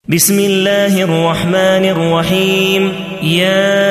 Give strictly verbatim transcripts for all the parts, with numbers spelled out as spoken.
بسم الله الرحمن الرحيم. يا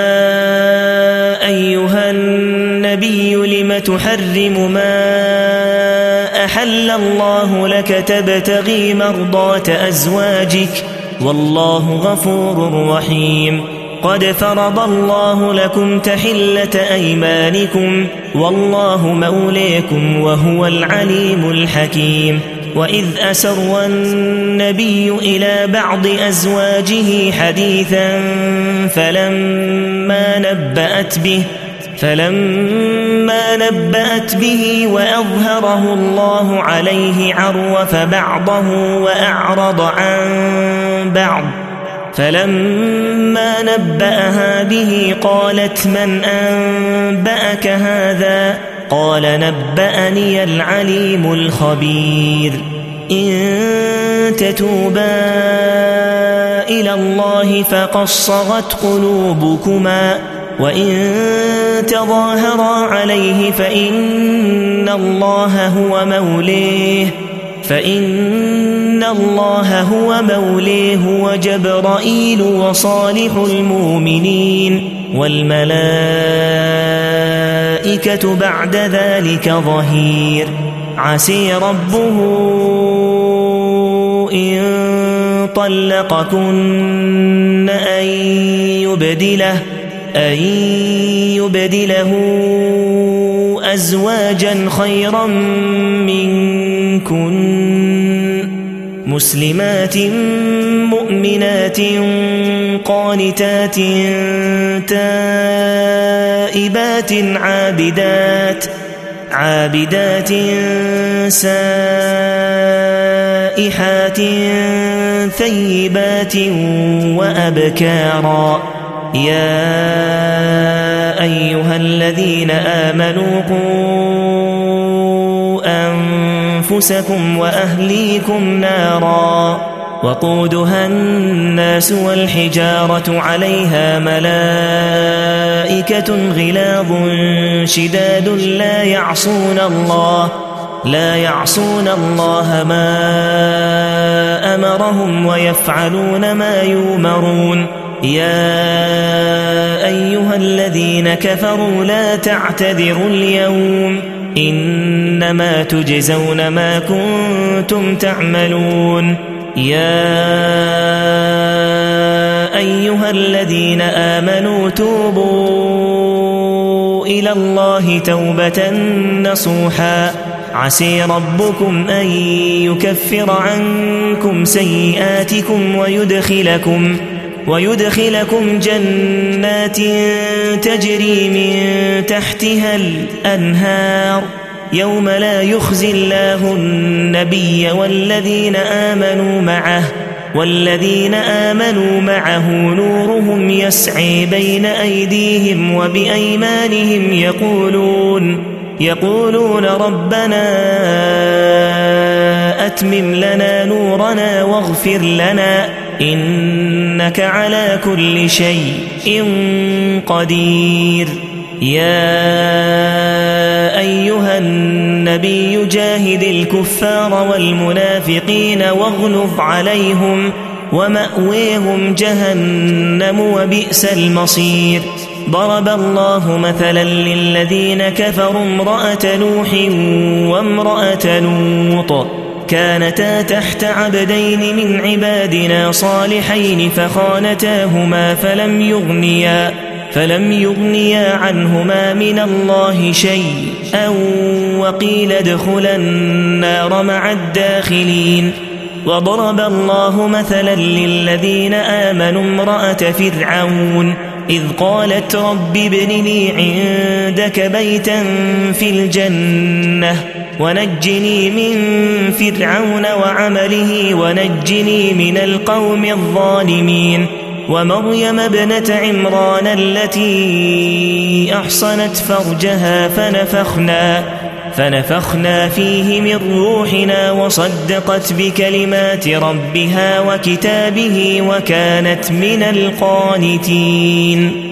أيها النبي لم تحرم ما أحل الله لك تبتغي مرضات أزواجك والله غفور رحيم. قد فرض الله لكم تحلة أيمانكم والله موليكم وهو العليم الحكيم. وإذ أسر النبي إلى بعض أزواجه حديثا فلما نبأت به فلما نبأت به وأظهره الله عليه عرف بعضه وأعرض عن بعض فلما نبأها به قالت من أنبأك هذا؟ قال نبأني العليم الخبير. إن تتوبا إلى الله فقد صغت قلوبكما وإن تظاهرا عليه فإن الله هو موليه فإن الله هو موليه وجبرائيل وصالح المؤمنين والملائكة بعد ذلك ظهير. عسي ربه إن طلقكن أن يبدله أن يبدله أزواجا خيرا منكن مسلمات مؤمنات قانتات تائبات عابدات عابدات سائحات ثيبات وأبكارا. يا أيها الذين آمنوا قوا أنفسكم وأهليكم نارا وقودها الناس والحجارة عليها ملائكة غلاظ شداد لا يعصون الله لا يعصون الله ما أمرهم ويفعلون ما يؤمرون. يا أيها الذين كفروا لا تعتذروا اليوم إنما تجزون ما كنتم تعملون. يا أيها الذين آمنوا توبوا إلى الله توبة نصوحا عسي ربكم أن يكفر عنكم سيئاتكم ويدخلكم ويدخلكم جنات تجري من تحتها الأنهار يوم لا يخزي الله النبي والذين آمنوا معه والذين آمنوا معه نورهم يسعي بين أيديهم وبأيمانهم يقولون يقولون ربنا أتمم لنا نورنا واغفر لنا إنك على كل شيء قدير. يا أيها النبي جاهد الكفار والمنافقين واغلظ عليهم ومأويهم جهنم وبئس المصير. ضرب الله مثلا للذين كفروا امرأة نوح وامرأة لوط كانتا تحت عبدين من عبادنا صالحين فخانتاهما فلم يغنيا فلم يغنيا عنهما من الله شيئا وقيل ادخلا النار مع الداخلين. وضرب الله مثلا للذين آمنوا امرأة فرعون إذ قالت رب ابن لي عندك بيتا في الجنة ونجني من فرعون وعمله ونجني من القوم الظالمين. ومريم ابنة عمران التي أحصنت فرجها فنفخنا فنفخنا فيه من روحنا وصدقت بكلمات ربها وكتابه وكانت من القانتين.